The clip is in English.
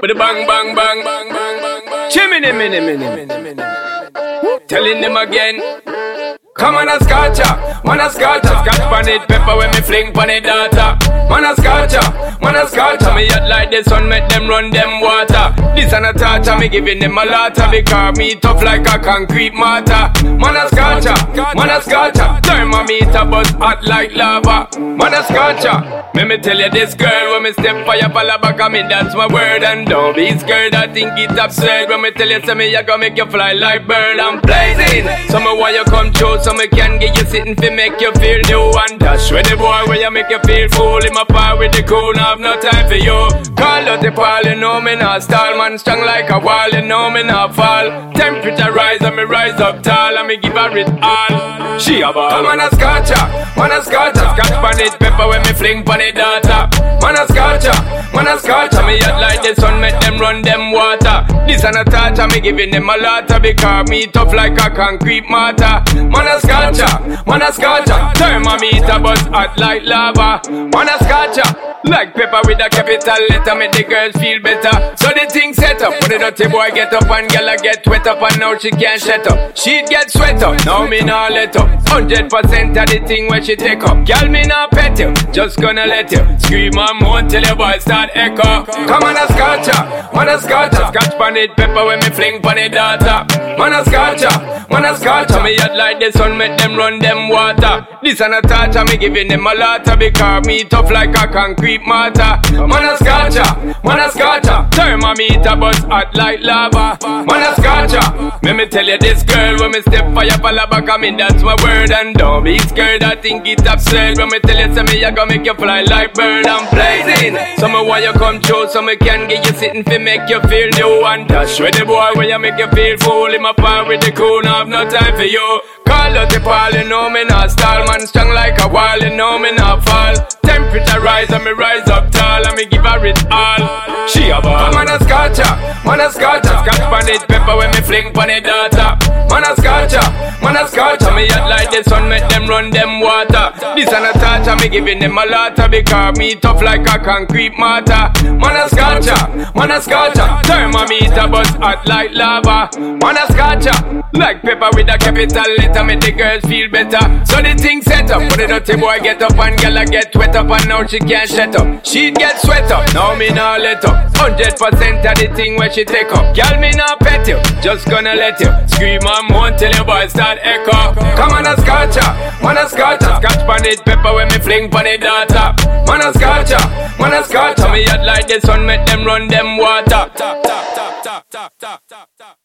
with a bang, bang, bang, bang, bang, bang. Chimney, telling them again. Come on a scotcha, scotch pan it, pepper when me fling pan it data. Man a scotcha, me hot like the sun, make them run them water. This and a torture, me giving them a lotta, because me tough like a concrete mortar. Man a scotcha, thermometer buzz hot like lava. Man a scotcha, me tell you this girl, when me step fire pala back of me, that's my word. And don't be scared, I think it's absurd. When me tell you, say me, I gonna make you fly like bird. I'm blazing, so me why you come through, so me can get you sitting fi make you feel new. And dash with the boy where you make you feel full. In my power with the cool, now have no time for you. Call out the pal, you know me not stall. Man strong like a wall, you know me not fall. Temperature rise and me rise up tall, and me give her it all. She a ball. Come on a scotcha, scotch pan it, pepper when me fling pan it data. Man a scotcha, me hot like the sun, make them run them water. This and a torture, me giving them a lotta, because me tough like a concrete mortar. Man a scotcha, thermometer buzz hot like lava. Man a scotcha, like pepper with a capital letter, make the girls feel better. So the thing set up, when the dirty boy get up and girl get wet up, and now she can't shut up. She'd get sweat up, now me nah let up. 100% of the thing where she take up. Girl me nah pet you, just gonna let you scream and moan till your voice start echo. Come on a scotcha, scotch pan it, pepper when me fling pan it data. Man a scotcha, me hot like the sun, make them run them water. This and a torture, me giving them a lotta, because me tough like a concrete mortar. Man a scotcha, thermometer buzz hot like lava. Man a scotcha, me tell you this girl, when me step fire pala back of me, that's my word. And don't be scared, I think it's absurd. When me tell you, say me, I gonna make you fly like bird. I'm blazing, so me why you come through, so me can get you sitting fi make you feel new. And dash with the boy where you make you feel full. In my power with the cool, now have no time for you. Call out the pal, you know me not stall. Man strong like a wall, you know me not fall. Temperature rise and me rise up tall, and me give her it all. She a ball. Man a scotcha, scotch pan it, pepper when me fling pan it data. Man a scotcha, me hot like the sun, make them run them water. This and a torture, me giving them a lotta, because me tough like a concrete mortar. Man a scotcha, thermometer buzz hot like lava. Man a scotcha, like pepper with a capital letter, make the girls feel better. So the thing set up, when the dirty boy get up and girl get wet up, and now she can't shut up. She'd get sweat up, now me nah let up. 100% of the thing where she take up. Girl me nah pet you, just gonna let you scream and moan till your voice start echo. Come on a scotcha, scotch pan it, pepper when me fling pan it data. Man a scotcha, me hot like the sun, make them run them water.